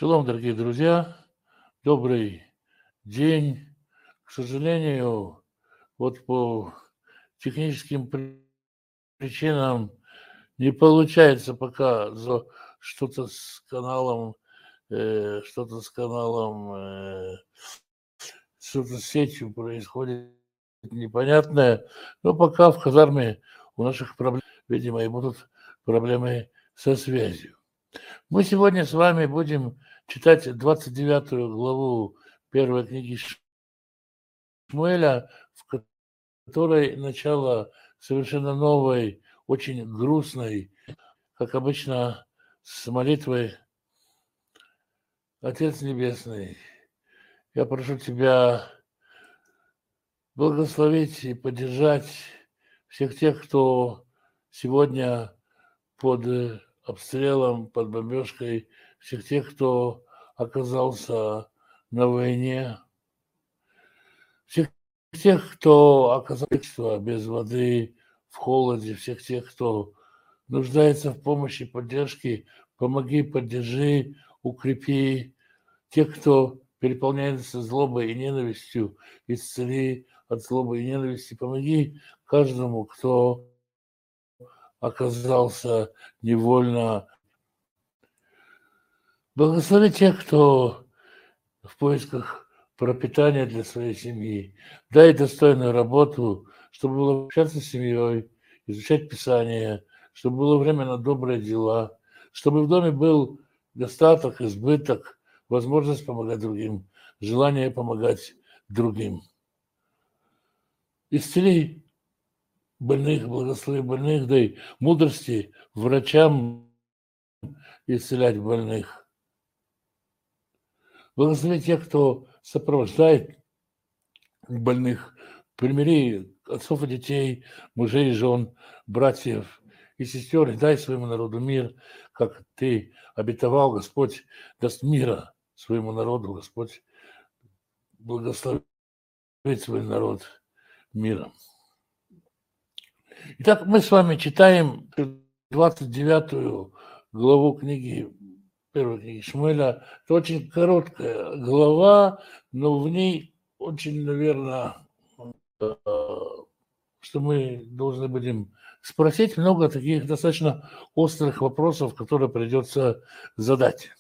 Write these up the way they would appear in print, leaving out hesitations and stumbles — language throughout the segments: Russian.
Шалом, дорогие друзья, добрый день. К сожалению, вот по техническим причинам не получается пока что-то с каналом, что-то с каналом, что-то с сетью происходит непонятное. Но пока в Хазарме у наших проблем, видимо, и будут проблемы со связью. Мы сегодня с вами будем читать 29 главу первой книги Шмуэля, в которой начало совершенно новой, очень грустной, как обычно, с молитвой: Отец Небесный, я прошу Тебя благословить и поддержать всех тех, кто сегодня под обстрелом, под бомбежкой, всех тех, кто оказался на войне, всех тех, кто оказался без воды, в холоде, всех тех, кто нуждается в помощи, поддержке. Помоги, поддержи, укрепи тех, кто переполняется злобой и ненавистью, исцели от злобы и ненависти. Помоги каждому, кто оказался невольно. Благослови тех, кто в поисках пропитания для своей семьи. Дай достойную работу, чтобы было общаться с семьей, изучать Писание, чтобы было время на добрые дела, чтобы в доме был достаток, избыток, возможность помогать другим, желание помогать другим. Исцели больных, благослови больных, дай мудрости врачам исцелять больных. Благослови тех, кто сопровождает больных. Примири отцов и детей, мужей и жен, братьев и сестер, и дай своему народу мир, как Ты обетовал, Господь, даст мира своему народу, Господь, благослови свой народ миром. Итак, мы с вами читаем 29 главу первой книги Шмуэля. Это очень короткая глава, но в ней очень, наверное, что мы должны будем спросить много таких достаточно острых вопросов, которые придется задать.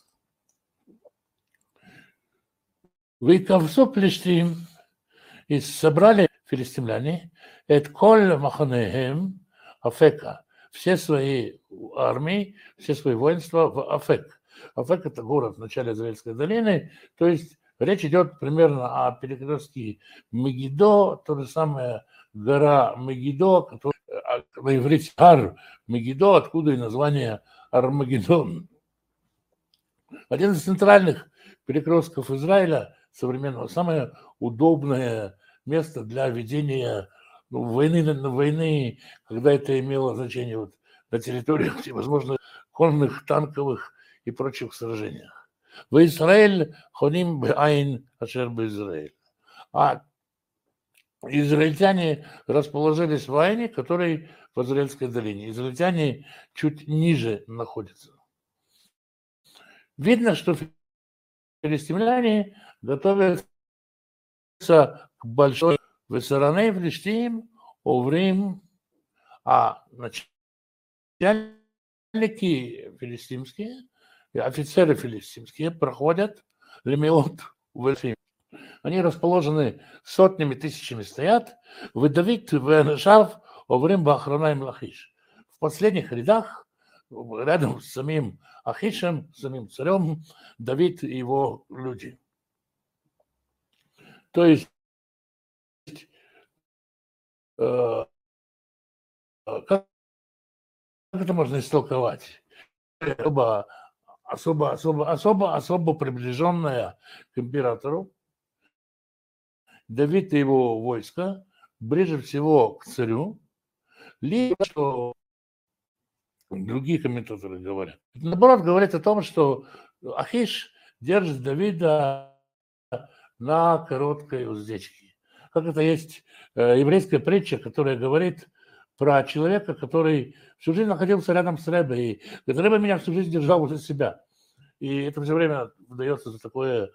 Вейкавсо Плештим, и собрали филистимляне, эт коль маханехем Афека, все свои армии, все свои воинства в Афек. Афек – это город в начале Израильской долины, то есть речь идет примерно о перекрестке Мегидо, то же самое гора Мегидо, которая на иврите Ар Мегидо, откуда и название Армагеддон. Один из центральных перекрестков Израиля современного, самое удобное место для ведения войны, когда это имело значение вот на территориях всевозможных конных, танковых и прочих сражениях. В Израиль хоним беайн ашер б'Израиль. А израильтяне расположились в Айне, который в Израильской долине. Израильтяне чуть ниже находятся. Видно, что филистимляне готовятся к большой высороне Филистим, Оврим, а начальники филистимские, офицеры филистимские проходят лемиот в Эльфим. Они расположены сотнями, тысячами стоят. Выдавит венешав Оврим бахранаим лахиш. В последних рядах, рядом с самим Ахишем, самим царем, Давид и его люди. То есть как это можно истолковать? Особо приближенная к императору, Давид и его войско, ближе всего к царю, либо что другие комментаторы говорят. Наоборот, говорит о том, что Ахиш держит Давида на короткой уздечке. Как это есть еврейская притча, которая говорит про человека, который всю жизнь находился рядом с Ребе, и говорит: Ребе меня всю жизнь держал возле себя. И это все время выдается за такое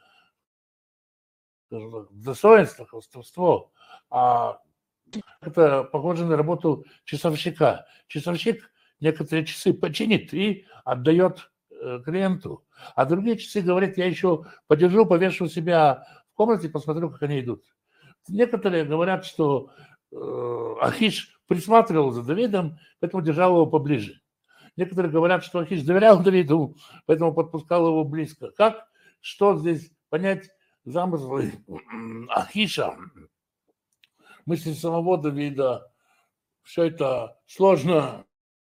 достоинство, хвастовство. А это похоже на работу часовщика. Часовщик некоторые часы починит и отдает клиенту. А другие часы говорят, я еще подержу, повешу себя в комнате, посмотрю, как они идут. Некоторые говорят, что Ахиш присматривал за Давидом, поэтому держал его поближе. Некоторые говорят, что Ахиш доверял Давиду, поэтому подпускал его близко. Как, что здесь понять замыслы Ахиша, мысли самого Давида, все это сложно.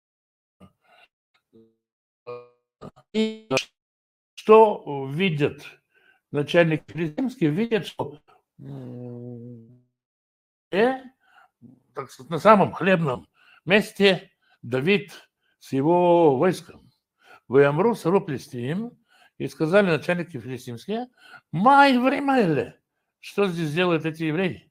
И что видят начальник филистимский? Видят, что так сказать, на самом хлебном месте Давид с его войском. Ваямру сару Плестим, и сказали начальники филистимские, май время, что здесь делают эти евреи?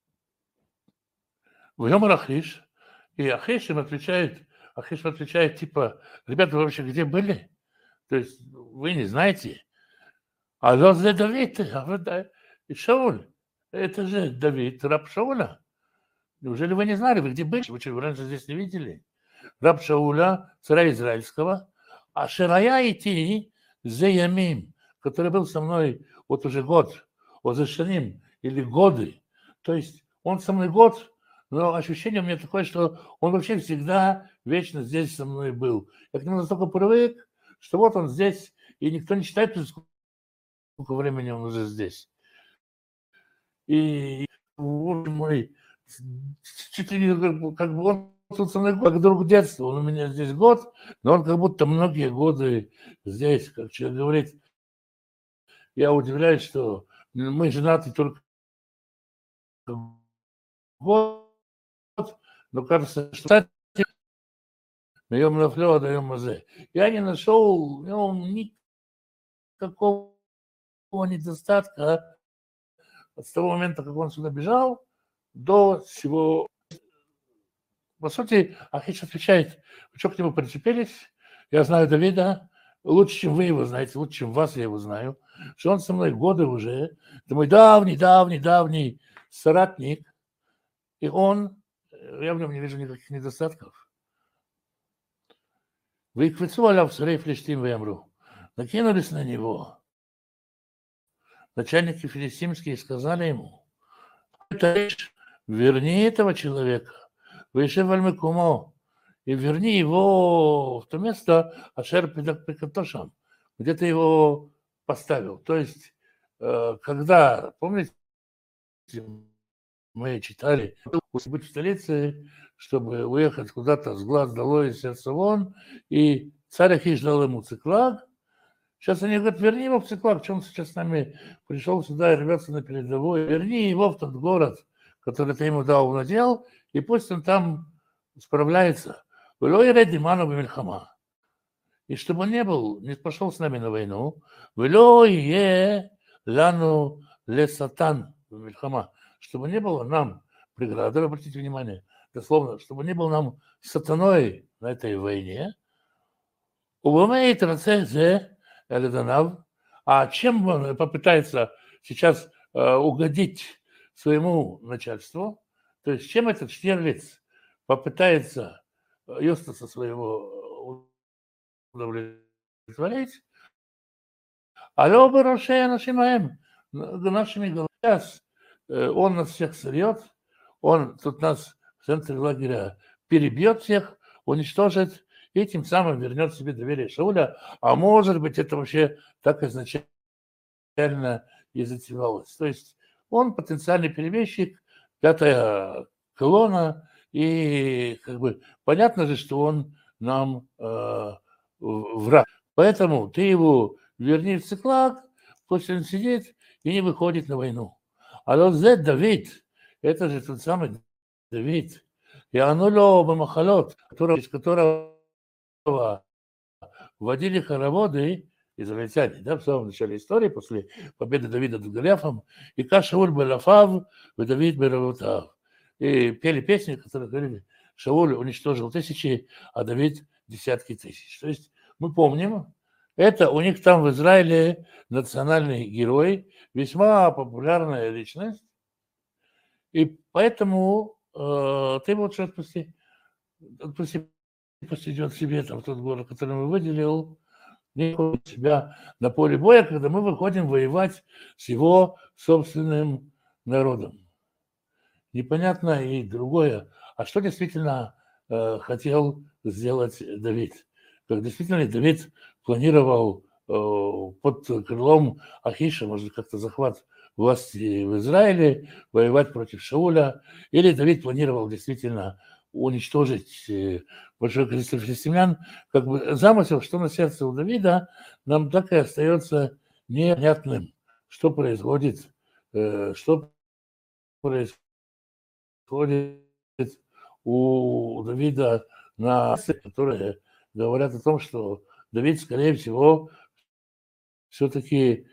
Ваямр Ахиш, и Ахиш им отвечает, типа, ребята, вы вообще где были? То есть вы не знаете. А за Давид, и Шауль, это же Давид, раб Шауля. Неужели вы не знали, вы где были? Вы что, вы раньше здесь не видели? Раб Шауля, царя израильского, а Ширая идти за Ямим, который был со мной вот уже год, вот за Шаним, или годы. То есть он со мной год, но ощущение у меня такое, что он вообще всегда вечно здесь со мной был. Я к нему настолько привык, что вот он здесь, и никто не считает, сколько времени он уже здесь. И мой, чуть ли не как бы он тут со мной как друг детства, он у меня здесь год, но он как будто многие годы здесь, как человек говорит. Я удивляюсь, что мы женаты только год, но кажется, что даем на флё, даем мазе. Я не нашел в нем никакого недостатка с того момента, как он сюда бежал, до всего. По сути, Ахиш отвечает, вы что к нему прицепились? Я знаю Давида лучше, чем вы его знаете, лучше, чем вас я его знаю, что он со мной годы уже, это мой давний соратник, и он, я в нем не вижу никаких недостатков. Вы квицу аляв царей филистим вемру, накинулись на него. Начальники филистимские сказали ему, верни этого человека, выше вальмекумо, и верни его в то место, ашер пикатошам, где ты его поставил. То есть, когда, помните, мы читали, быть в столице, чтобы уехать куда-то с глаз долой, из сердца вон, и царь Ахиш дал ему Циклаг. Сейчас они говорят, верни его в Циклаг, что он сейчас с нами пришел сюда и рвется на передовой, верни его в тот город, который ты ему дал в надел, и пусть он там справляется. И чтобы он не пошел с нами на войну, лану ле сатан мильхама, чтобы не было нам преграды, обратите внимание, дословно, чтобы не было нам сатаной на этой войне. А чем он попытается сейчас угодить своему начальству, то есть чем этот Штирлиц попытается Юстаса своего удовлетворить, алло бы Рошея нашими головами. Сейчас он нас всех сорвет, он тут нас в центре лагеря перебьет всех, уничтожит, и тем самым вернет себе доверие Шауля, а может быть это вообще так изначально и затевалось. То есть он потенциальный перебежчик, пятая колонна, и как бы понятно же, что он нам враг. Поэтому ты его верни в Циклаг, пусть он сидит и не выходит на войну. А вот Давид, это же тот самый Давид, и оно Бамахалот, из которого вводили хороводы израильтяне, да, в самом начале истории, после победы Давида над Голиафом, и Шауль Балафав, и Давид Беравутав. И пели песни, которые говорили, Шауль уничтожил тысячи, а Давид десятки тысяч. То есть мы помним, Это у них там в Израиле национальный герой, весьма популярная личность, и поэтому ты лучше отпусти, пусть идет себе там в тот город, который мы выделил, не хочет себя на поле боя, когда мы выходим воевать с его собственным народом. Непонятно и другое. А что действительно хотел сделать Давид? Как действительно Давид планировал под крылом Ахиша, может, как-то захват власти в Израиле, воевать против Шауля, или Давид планировал действительно уничтожить большое количество филистимлян, как бы замысел, что на сердце у Давида, нам так и остается непонятным, что происходит, что происходит у Давида на которые говорят о том, что Давид, скорее всего, все-таки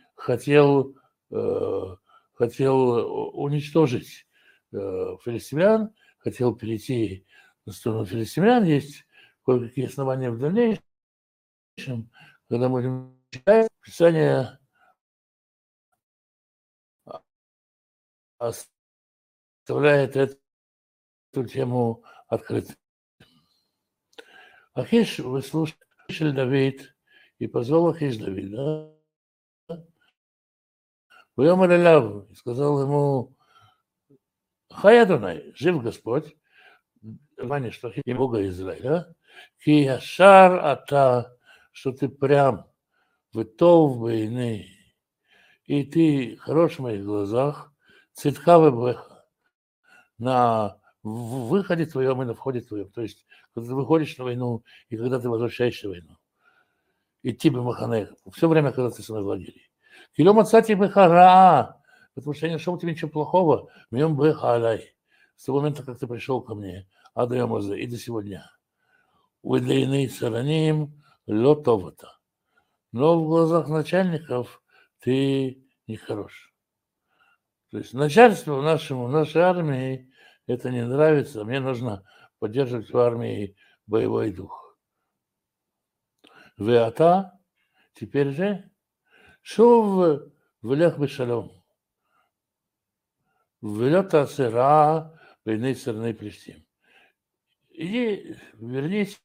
хотел уничтожить филистимлян, хотел перейти на сторону филистимлян. Есть кое-какие основания в дальнейшем, когда мы будем читать, Писание оставляет эту тему открытой. Ахиш выслушали Давид, и позвал Ахиш Давида. Вьомар Эляв, и сказал ему: Хай Адонай, жив Господь, внимание, что Ахиш Бога Израиля, ки яшар ата, что ты прям, вытов войны, и ты хорош в моих глазах, цитка вебеха, на выходе твоем и на входе твоем. То есть, когда ты выходишь на войну и когда ты возвращаешься в войну. Идти бы маханех. Все время, когда ты со мной в лагере. Килом отцати бехара, потому что я не нашел тебе ничего плохого. Мьем бехалай. С того момента, как ты пришел ко мне, Адаямаза, и до сегодня. Уидлейный сараним лотовата. Но в глазах начальников ты нехорош. То есть начальству нашему, нашей армии это не нравится. Мне нужно поддерживать в армии боевой дух. Веата, теперь же, шув влех бешалом. Влет асера войны стороны Плештим. Иди, вернись,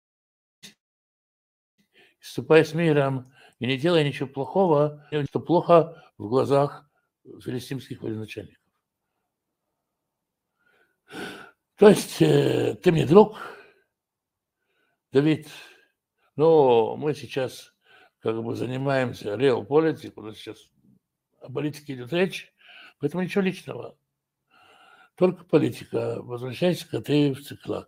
ступай с миром и не делай ничего плохого, что плохо в глазах филистимских военачальников. То есть ты мне друг, Давид, но мы сейчас как бы занимаемся real politics, у нас сейчас о политике идет речь, поэтому ничего личного. Только политика. Возвращайся-ка ты в Циклак.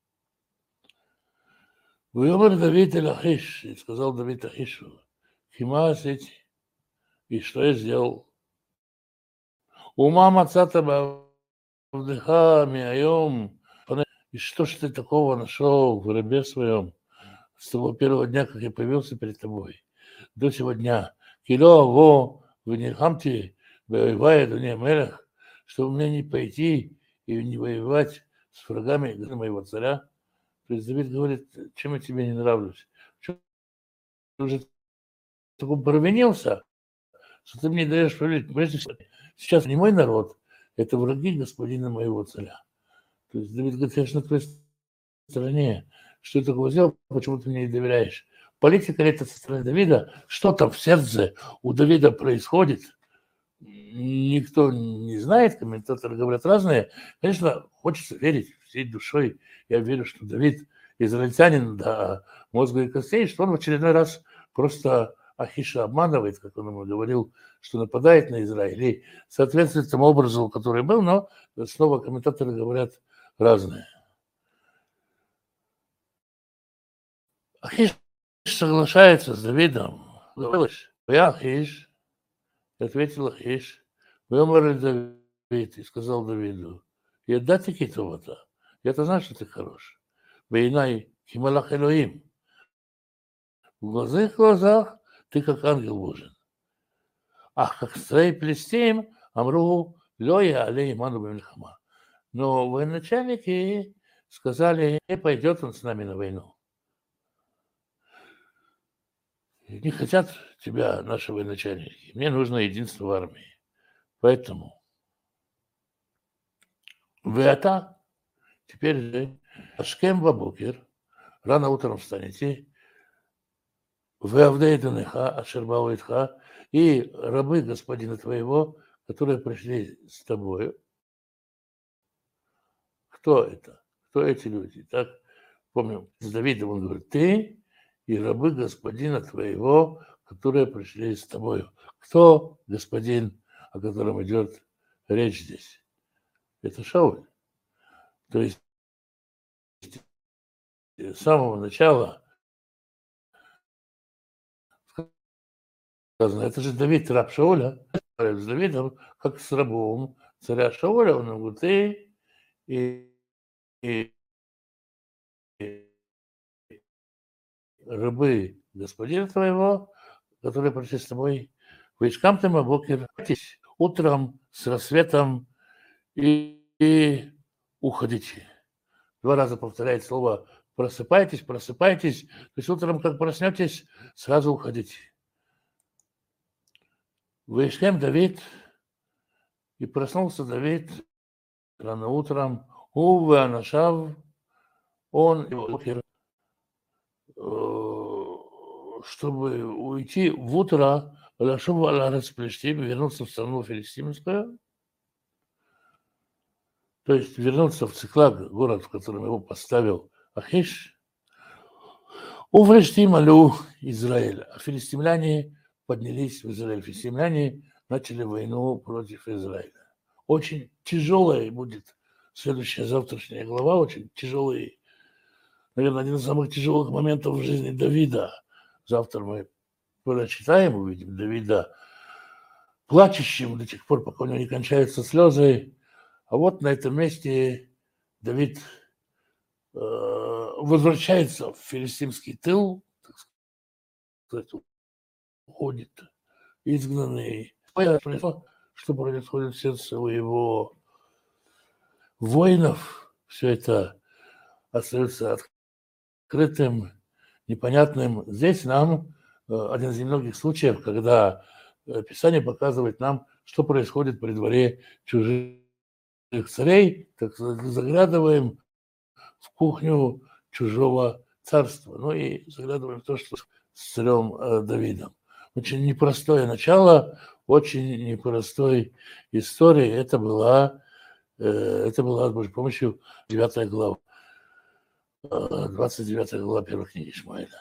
Вьомар Давид эль Ахиш, и сказал Давид Ахишу, Хима сети, и что я сделал? Ума мацата бавдыха миайом, и что ж ты такого нашел в рабе своем с того первого дня, как я появился перед тобой, до сего дня? Кило во венихамти воевая дуне мелях, чтобы мне не пойти и не воевать с врагами моего царя. То есть Давид говорит: чем я тебе не нравлюсь? Ты уже такой провинился, что ты мне даешь править. Прежде всего, сейчас не мой народ, это враги господина моего царя. То есть Давид говорит: я же на твоей стороне. Что ты такое сделал? Почему ты мне не доверяешь? Политика ли это со стороны Давида? Что там в сердце у Давида происходит? Никто не знает, комментаторы говорят разные. Конечно, хочется верить всей душой. Я верю, что Давид израильтянин до мозга и костей, что он в очередной раз просто Ахиша обманывает, как он ему говорил, что нападает на Израиль, и соответствует тому образу, который был, но снова комментаторы говорят разные. Ахиш соглашается с Давидом. Я Ахиш, ответил Ахиш, выморали Давид, и сказал Давиду: я дати китовата, я-то знаю, что ты хорош. Вейнай кималах Элоим. В глазах ты как ангел Божий. Ах, как строи Плестим, Амру, Лоя, Алей, Иману Бамильхама. Но военачальники сказали: не пойдет он с нами на войну. Не хотят тебя наши военачальники. Мне нужно единство в армии. Поэтому вы это теперь же Ашкем Бабукер, рано утром встанете, вы Авдеидунеха, Ашербауитха, и рабы господина твоего, которые пришли с тобою. Кто это? Кто эти люди? Так, помню, с Давидом он говорит, ты и рабы господина твоего, которые пришли с тобою. Кто господин, о котором идет речь здесь? Это Шауль. То есть с самого начала сказано, это же Давид, раб Шауля, с Давидом, как с рабом царя Шауля, он говорит, ты и рабы господина твоего, которые пришли с тобой, войскам ты Бокер, утром с рассветом и уходите. 2 раза повторяет слово просыпайтесь, просыпайтесь. То есть утром, как проснетесь, сразу уходите. Вышли Давид, и проснулся Давид рано утром. Увы, Анашав, он и Бокер, чтобы уйти в утро, Лашов Аль-Расплештим, вернуться в страну филистимскую, то есть вернуться в Циклаг, город, в котором его поставил Ахиш, Уфлештим Алю Израиль, а филистимляне поднялись в Израиль. Филистимляне начали войну против Израиля. Очень тяжелая будет следующая завтрашняя глава, очень тяжелый, наверное, один из самых тяжелых моментов в жизни Давида. Завтра мы прочитаем, увидим Давида плачущим до тех пор, пока у него не кончаются слезы. А вот на этом месте Давид возвращается в филистимский тыл, так сказать, уходит изгнанный. Что происходит в сердце у его воинов, все это остается открытым, непонятным. Здесь нам один из немногих случаев, когда Писание показывает нам, что происходит при дворе чужих царей, так заглядываем в кухню чужого царства. Ну и заглядываем в то, что с царем Давидом. Очень непростое начало, очень непростой истории. Это была с Божьей помощью 9 глава, 29 глава первой книги Шмуэля.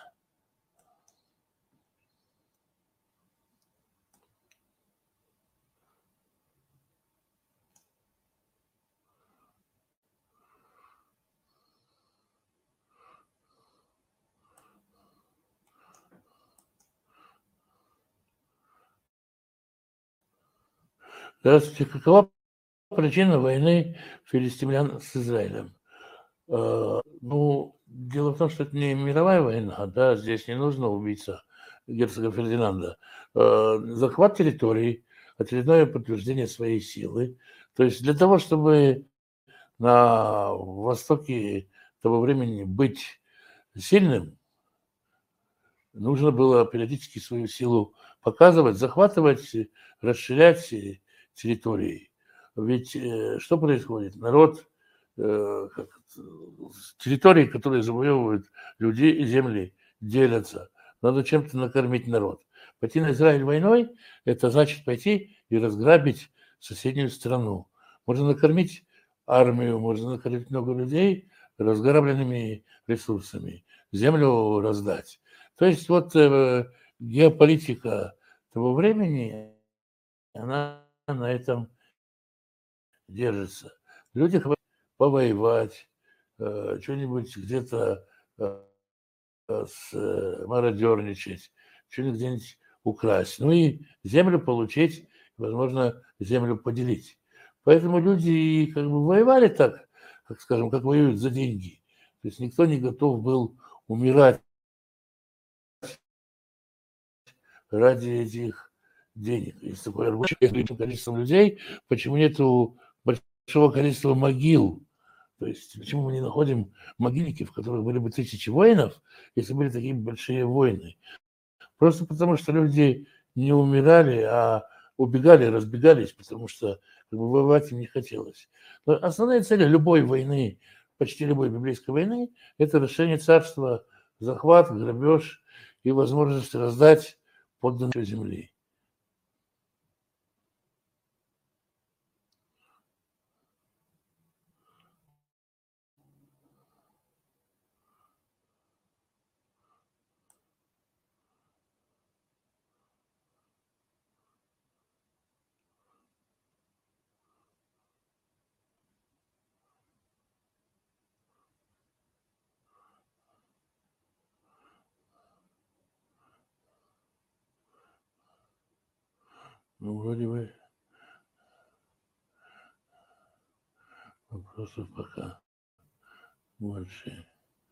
Здравствуйте. Какова причина войны филистимлян с Израилем? Ну, дело в том, что это не мировая война, да, здесь не нужно убийца герцога Фердинанда. Захват территорий, очередное подтверждение своей силы. То есть для того, чтобы на Востоке того времени быть сильным, нужно было периодически свою силу показывать, захватывать, расширять территории. Ведь что происходит? Народ, территории, которые завоевывают люди и земли, делятся. Надо чем-то накормить народ. Пойти на Израиль войной – это значит пойти и разграбить соседнюю страну. Можно накормить армию, можно накормить много людей разграбленными ресурсами, землю раздать. То есть вот геополитика того времени, она на этом держится. Люди хотят повоевать, что-нибудь где-то мародерничать, что-нибудь где-нибудь украсть. Ну и землю получить, возможно, землю поделить. Поэтому люди как бы воевали так, как, скажем, как воюют за деньги. То есть никто не готов был умирать ради этих денег. Есть такое аргумент количеством людей, почему нету большого количества могил. То есть почему мы не находим могильники, в которых были бы 1000 воинов, если были такие большие войны. Просто потому, что люди не умирали, а убегали, разбегались, потому что как бы, воевать им не хотелось. Но основная цель любой войны, почти любой библейской войны, это расширение царства, захват, грабеж и возможность раздать подданным земли. Ну, вроде бы вопросов пока больше.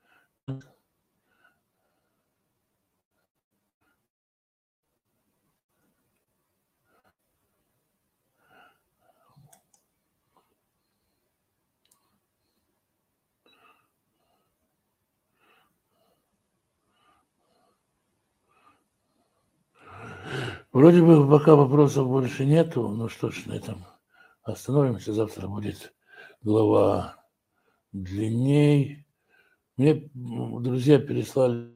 Вроде бы пока вопросов больше нету. Ну что ж, на этом остановимся. Завтра будет глава длинней. Мне друзья переслали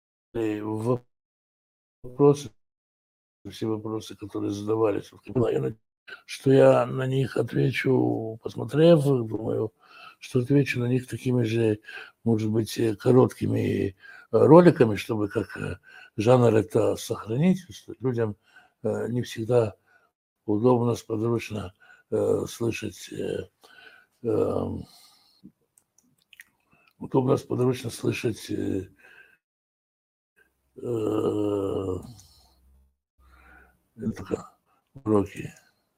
вопросы, все вопросы, которые задавались. Что я на них отвечу, посмотрев, думаю, что отвечу на них такими же, может быть, короткими роликами, чтобы как жанр это сохранить, что людям не всегда удобно, сподручно слышать удобно, сподручно слышать уроки.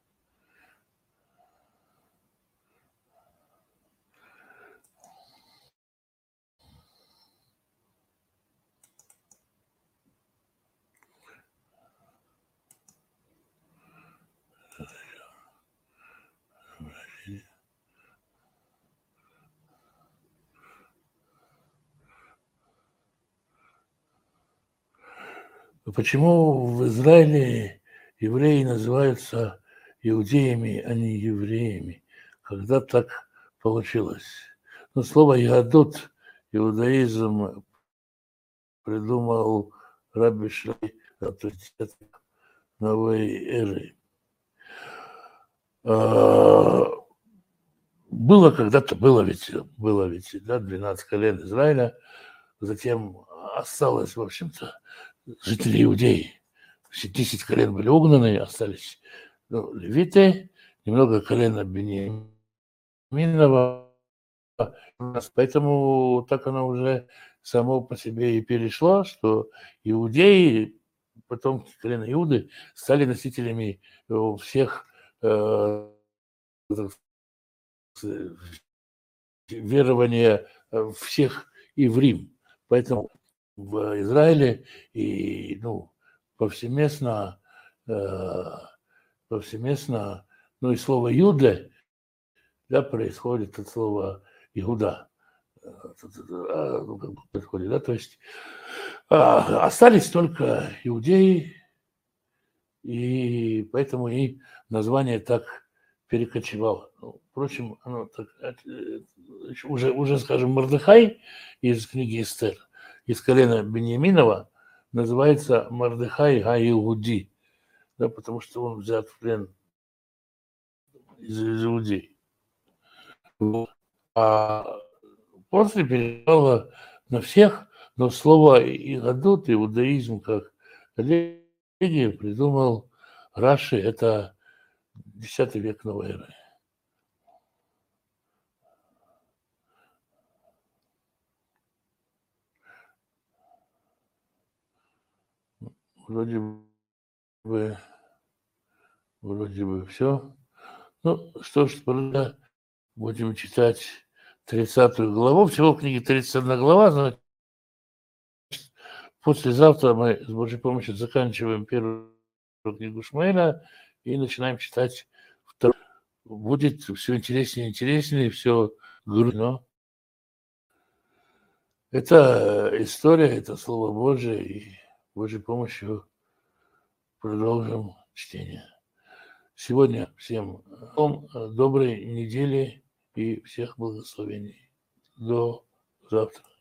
Почему в Израиле евреи называются иудеями, а не евреями? Когда так получилось? Ну, слово «ягодут», иудаизм придумал Рабби Шлей, авторитет новой эры. Было когда-то, было ведь, да, 12 колен Израиля, затем осталось, в общем-то, жители Иудеи. Все 10 колен были угнаны, остались левиты, немного колена Бениаминова. Поэтому так оно уже само по себе и перешло, что иудеи, потомки колена Иуды, стали носителями всех верования всех иврим. Поэтому в Израиле и повсеместно, повсеместно, ну и слово «юде», да, происходит от слова «иуда». Происходит, да, то есть остались только иудеи, и поэтому и название так перекочевало. Ну, впрочем, оно так, уже, скажем, Мордехай из книги Эстер, из колена Бениаминова, называется Мордехай га-Иуди, да, потому что он взят в плен из Иудеи. А после перешла на всех, но слово «игадут», иудаизм как религию придумал Раши, это 10 век новой эры. Вроде бы все. Ну, что ж, будем читать 30 главу. Всего в книге 31 глава, значит, послезавтра мы с Божьей помощью заканчиваем первую книгу Шмуэля и начинаем читать вторую. Будет все интереснее и интереснее, все грустно. Это история, это Слово Божие, и Божьей помощью продолжим чтение. Сегодня всем доброй недели и всех благословений. До завтра.